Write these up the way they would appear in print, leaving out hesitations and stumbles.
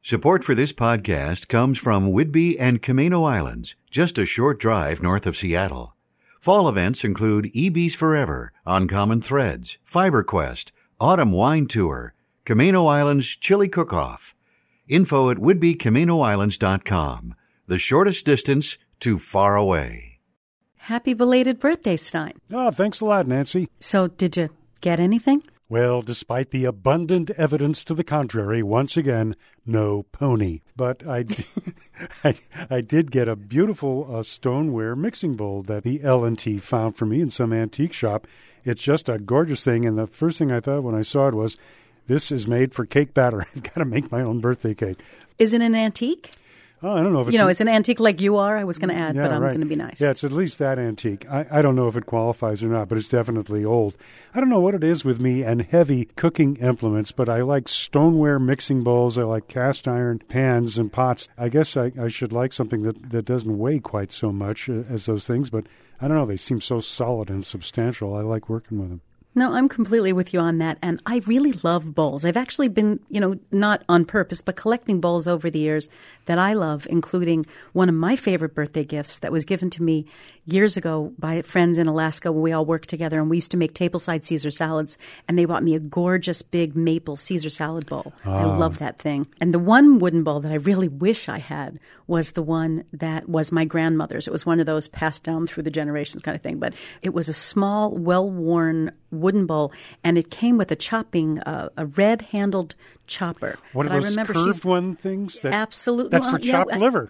Support for this podcast comes from Whidbey and Camino Islands, just a short drive north of Seattle. Fall events include EB's Forever, Uncommon Threads, FiberQuest, Autumn Wine Tour, Camino Islands Chili Cook-Off. Info at WhidbeyCaminoIslands.com. The shortest distance to far away. Happy belated birthday, Stein. Oh, thanks a lot, Nancy. So, did you get anything? Well, despite the abundant evidence to the contrary, once again, no pony. But I did get a beautiful stoneware mixing bowl that the L&T found for me in some antique shop. It's just a gorgeous thing, and the first thing I thought when I saw it was, this is made for cake batter. I've got to make my own birthday cake. Is it an antique? Oh, I don't know if it's... it's an antique like you are. I was going to add, but I'm going to be nice. Yeah, it's at least that antique. I don't know if it qualifies or not, but it's definitely old. I don't know what it is with me and heavy cooking implements, but I like stoneware mixing bowls. I like cast iron pans and pots. I guess I should like something that doesn't weigh quite so much as those things, but I don't know. They seem so solid and substantial. I like working with them. No, I'm completely with you on that. And I really love bowls. I've actually been, not on purpose, but collecting bowls over the years that I love, including one of my favorite birthday gifts that was given to me years ago by friends in Alaska when we all worked together. And we used to make tableside Caesar salads. And they bought me a gorgeous big maple Caesar salad bowl. Oh. I love that thing. And the one wooden bowl that I really wish I had was the one that was my grandmother's. It was one of those passed down through the generations kind of thing. But it was a small, well-worn wooden bowl, and it came with a red-handled chopper. One of those curved things? Absolutely. That's for chopped liver.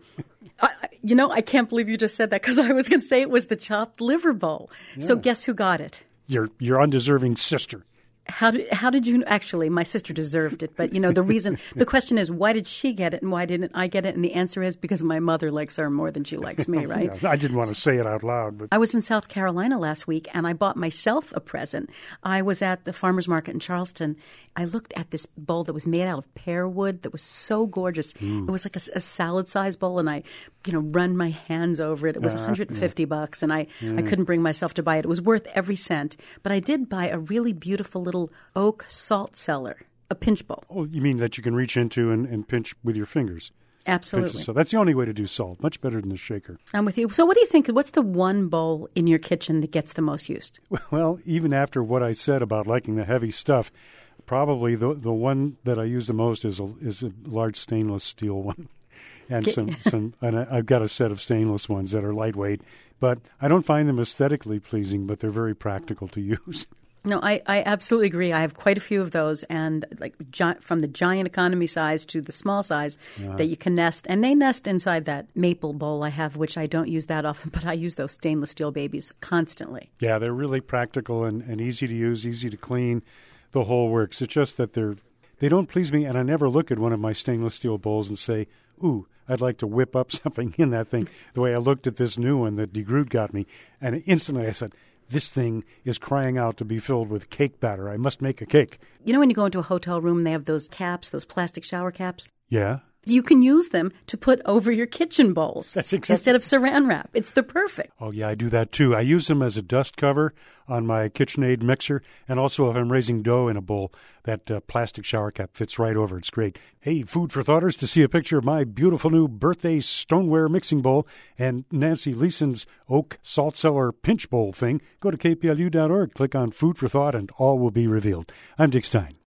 I can't believe you just said that because I was going to say it was the chopped liver bowl. Yeah. So guess who got it? Your undeserving sister. How did you actually? My sister deserved it, but the question is, why did she get it and why didn't I get it? And the answer is because my mother likes her more than she likes me, right? Yeah, I didn't want to say it out loud, but I was in South Carolina last week and I bought myself a present. I was at the farmer's market in Charleston. I looked at this bowl that was made out of pear wood that was so gorgeous. It was like a salad-sized bowl, and I, run my hands over it. It was $150, and I couldn't bring myself to buy it. It was worth every cent, but I did buy a really beautiful little oak salt cellar, a pinch bowl. Oh, you mean that you can reach into and pinch with your fingers? Absolutely. So that's the only way to do salt. Much better than the shaker. I'm with you. So what do you think? What's the one bowl in your kitchen that gets the most used? Well, even after what I said about liking the heavy stuff, probably the one that I use the most is a large stainless steel one. And and I've got a set of stainless ones that are lightweight, but I don't find them aesthetically pleasing, but they're very practical to use. No, I absolutely agree. I have quite a few of those, and from the giant economy size to the small size that you can nest. And they nest inside that maple bowl I have, which I don't use that often, but I use those stainless steel babies constantly. Yeah, they're really practical and easy to use, easy to clean, the whole works. It's just that they don't please me, and I never look at one of my stainless steel bowls and say, ooh, I'd like to whip up something in that thing, the way I looked at this new one that DeGroot got me. And instantly I said, this thing is crying out to be filled with cake batter. I must make a cake. When you go into a hotel room, they have those caps, those plastic shower caps. Yeah. You can use them to put over your kitchen bowls. That's exactly. Instead of saran wrap. It's the perfect. Oh, yeah, I do that too. I use them as a dust cover on my KitchenAid mixer. And also if I'm raising dough in a bowl, that plastic shower cap fits right over. It's great. Hey, food for thoughters, to see a picture of my beautiful new birthday stoneware mixing bowl and Nancy Leeson's oak salt cellar pinch bowl thing, go to kplu.org, click on Food for Thought, and all will be revealed. I'm Dick Stein.